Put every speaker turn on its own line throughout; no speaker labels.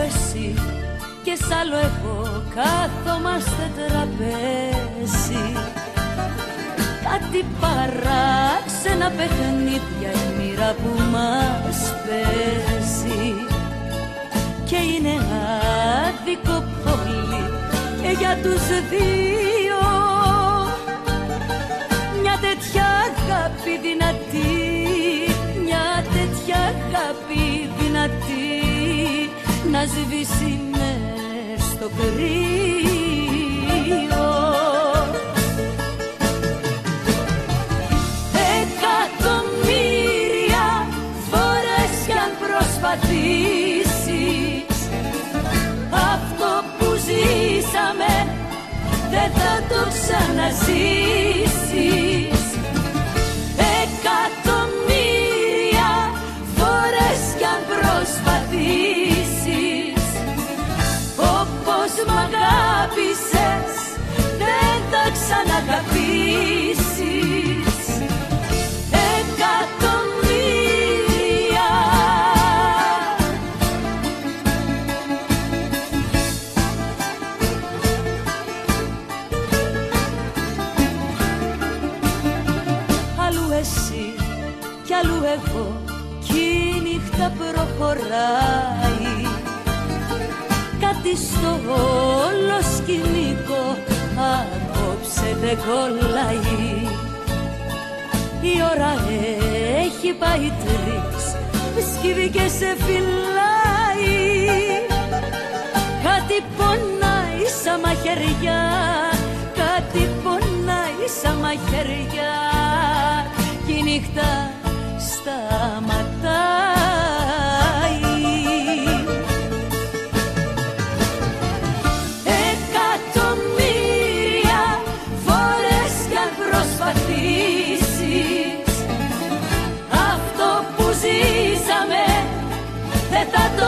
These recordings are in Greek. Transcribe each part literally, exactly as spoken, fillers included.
εσύ και σ' άλλο εγώ κάθομαστε τραπέζι. Κάτι παράξενα παιχνίδια η μοίρα που μας παίζει. Και είναι άδικο πολύ και για τους δύο μια τέτοια αγάπη δυνατή, μια τέτοια αγάπη δυνατή να σβήσει μες στο κρύο. Εκατομμύρια φορές κι αν προσπαθήσεις, αυτό που ζήσαμε δεν θα το ξαναζήσεις. Εκατομμύρια φορές κι αν προσπαθήσεις, όπως μ' αγάπησες δεν θα ξαναγαπήσεις. Εκατομμύρια. Αλλού εσύ κι αλλού εγώ κι η νύχτα προχωράει. Κάτι στο όλο σκηνικό απόψε δεν κολλάει. Η ώρα έχει πάει τρεις, σκύβει και σε φυλάει. Κάτι πονάει σαν μαχαιριά, κάτι πονάει σαν μαχαιριά κι η νύχτα σταματάει. Εκατομμύρια φορές κι αν προσπαθήσεις, αυτό που ζήσαμε δεν θα το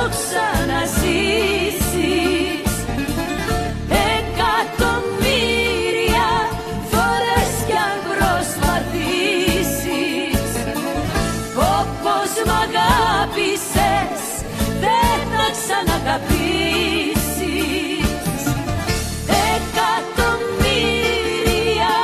ξαναζήσεις. Εκατομμύρια φορές κι αν προσπαθήσεις, όπως μ' αγάπησες δεν θα ξαναγαπήσεις. Εκατομμύρια.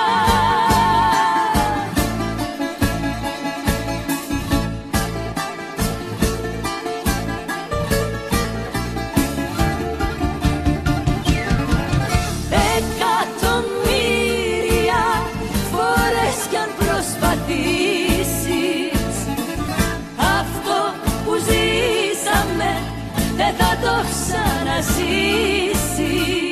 Εκατομμύρια φορές κι αν προσπαθήσεις, αυτό που ζήσαμε δεν θα το ξαναζήσεις.